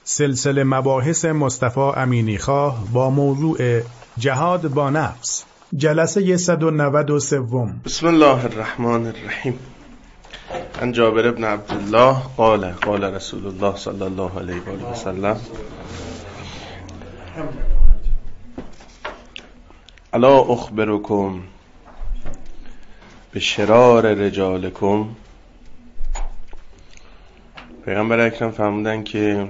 سلسله مباحث مصطفی امینیخواه با موضوع جهاد با نفس، جلسه 193. بسم الله الرحمن الرحیم. عن جابر بن عبدالله قال رسول الله صلی الله علیه و آله و سلم: الا اخبرکم بشرار رجالکم. پیغمبر اکرم فرمودن که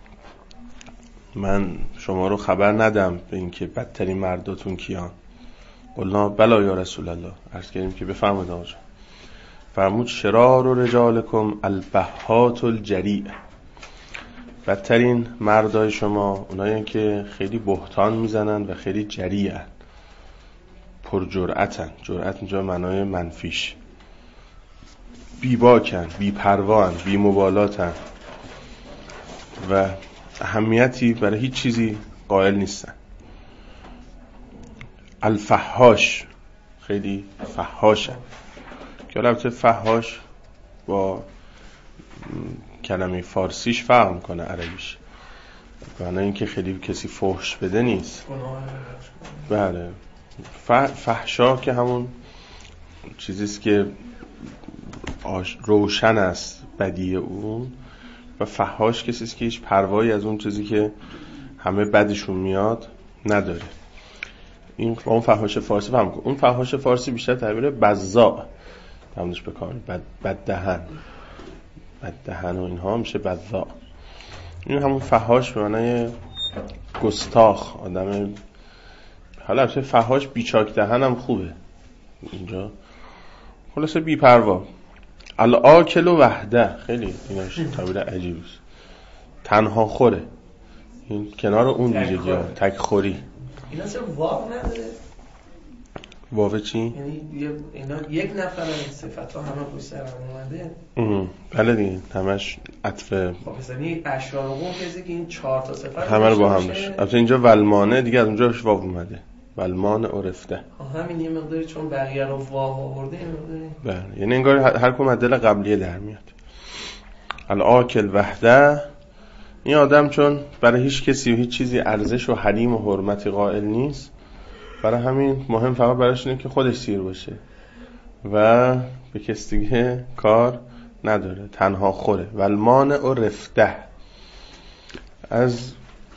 من شما رو خبر ندم به اینکه بدترین مرداتون کیان؟ قلنا بلا یا رسول الله. عرض کردیم که بفرمایید آقا. فرمود شرار رجالکم البهات الجریء. بدترین مردای شما اونایی که خیلی بهتان میزنن و خیلی جریئن، پر جرأتن. جرأت اینجا معنای منفیش. بی باکن، بی پروان، بی مبالاتن و اهمیتی برای هیچ چیزی قائل نیستن. الفحاش، خیلی فحاشن. که البته فحاش با کلمه فارسیش فرق میکنه عربیش. معنی این که خیلی کسی فحش بده نیست. بله. فحشا که همون چیزیست که روشن است بدی اون، و فحاش کسیست که هیچ پروایی از اون چیزی که همه بدشون میاد نداره. این با اون فحاش فارسی فهم کن. اون فحاش فارسی بیشتر تعبیر بزاع همونش بکار، بددهن و اینها میشه بزاع. این همون فحاش به معنی گستاخ، آدم. حالا البته فحاش بیچاک دهن هم خوبه اینجا، خلاصه بی پروا. الاکل وحده، خیلی ایناش تعبیر عجیبه. تنها خوره. این کنار اون ویژگی ها، تک خوری. اینا چه واو نداره؟ واو چی؟ یعنی اینا یک نفر این صفت ها همه پشت سر هم اومده. بله دیگه، همش عطف. یعنی اشرار قوم کسی که این 4 تا صفت همه رو با هم داشت. البته اینجا ولمانه دیگه از اونجاش واو اومده. ولمان عرفته. همین یه مقداری چون بقیه رو واو آورده این مقداری. بله، یعنی انگار هر کدوم از دل قبلیه در میاد. الاکل وحده. این آدم چون برای هیچ کسی و هیچ چیزی ارزش و حریم و حرمتی قائل نیست، برای همین مهم فقط براش اینه که خودش سیر باشه و به کسی دیگه کار نداره، تنها خوره. والمانع رفته. از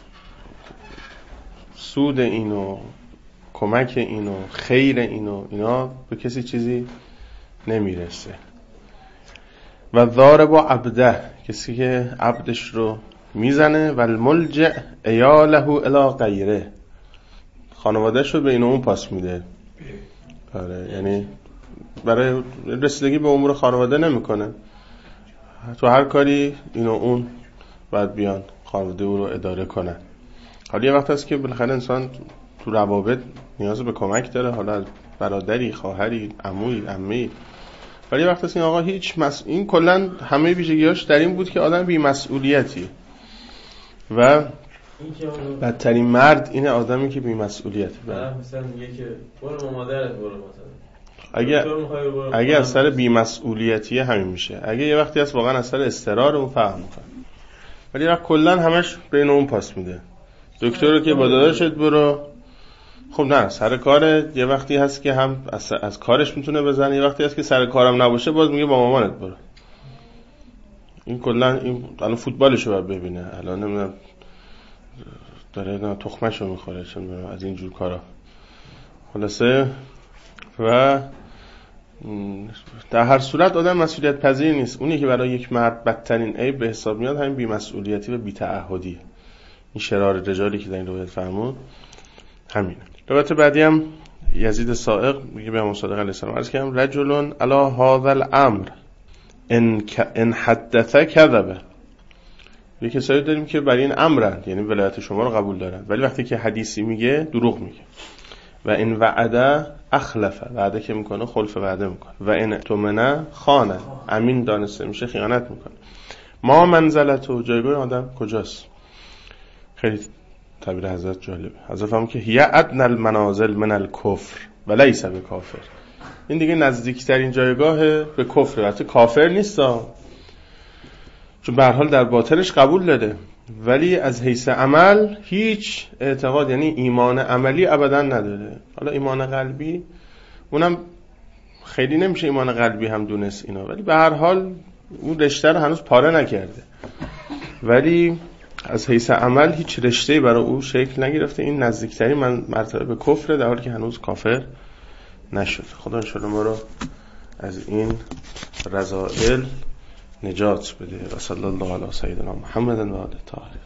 سود اینو، کمک اینو، خیر اینو، اینا به کسی چیزی نمیرسه. و ضارب عبده، کسی که عبدش رو میزنه. و الملجأ عیاله الی غیره، خانواده‌شو به این و اون پاس میده. آره، یعنی برای رسیدگی به امور خانواده نمیکنه. تو هر کاری این و اون باید بیان خانواده او رو اداره کنن. حالا یه وقت هست که بالاخره انسان تو روابط نیاز به کمک داره، حالا برادری، خواهری، عمویی، عمه‌ای. ولی یه وقت هست این آقا هیچ این کلا همه ویژگی‌هاش در این بود که آدم بی‌مسئولیتی. و بدترین مرد اینه آدمی که بی‌مسئولیته. مثلا میگه که برو مادرت برو مثلا. اگه از سر بی‌مسئولیتیه همین میشه. اگه یه وقتی هست واقعا از سر استقرار اون فهم میکنه. ولی وقت کلا همش بین اون پاس میده. دکتر رو که با داداشت برو، خب نه، سر کار. یه وقتی هست که هم از کارش میتونه بزنه، یه وقتی هست که سر کارم نباشه باز میگه با مامانت برو. این کلا این الان فوتبالشو باید ببینه. الان نمیدونم داره تخمه‌شو میخوره چون از این جور کارا. خلاصه و در هر صورت آدم مسئولیت پذیر نیست. اونی که برای یک مرد بدترین عیب به حساب میاد همین بی‌مسئولیتی و بی‌تعهدی. این شرار رجالی که در این روایت فرمود همینه. روایت بعدی هم یزید صائغ میگه به امام صادق علیه السلام عرض کردم: رجل علی هذا الامر ان حدث کذب. یه کسایی داریم که برای این امرن، یعنی ولایت شما رو قبول دارن، ولی وقتی که حدیثی میگه دروغ میگه. و این وعده اخلف، وعده که میکنه خلف وعده میکنه. و این اؤتمن خانه، امین دانسته میشه خیانت میکنه. ما منزلتو، جایگاه آدم کجاست؟ خیلی تعبیر حضرت جالبه. حضرت فهمون که هی ادنى المنازل من الکفر و لیس بکافر. این دیگه نزدیکترین جایگاه به کفر. البته کافر نیستا، چون به هر حال در باطنش قبول داده، ولی از حیث عمل هیچ اعتقاد، یعنی ایمان عملی ابدا نداره. حالا ایمان قلبی اونم خیلی نمیشه ایمان قلبی هم دونست اینا، ولی به هر حال اون رشته رو هنوز پاره نکرده، ولی از حیث عمل هیچ رشته‌ای برای او شکل نگرفته. این نزدیکترین مرتبه به کفر، در حالی که هنوز کافر نشد. خدا انشاءالله ما رو از این رذائل نجات بده. و صلی الله علی سیدنا محمد و آله طاهرین.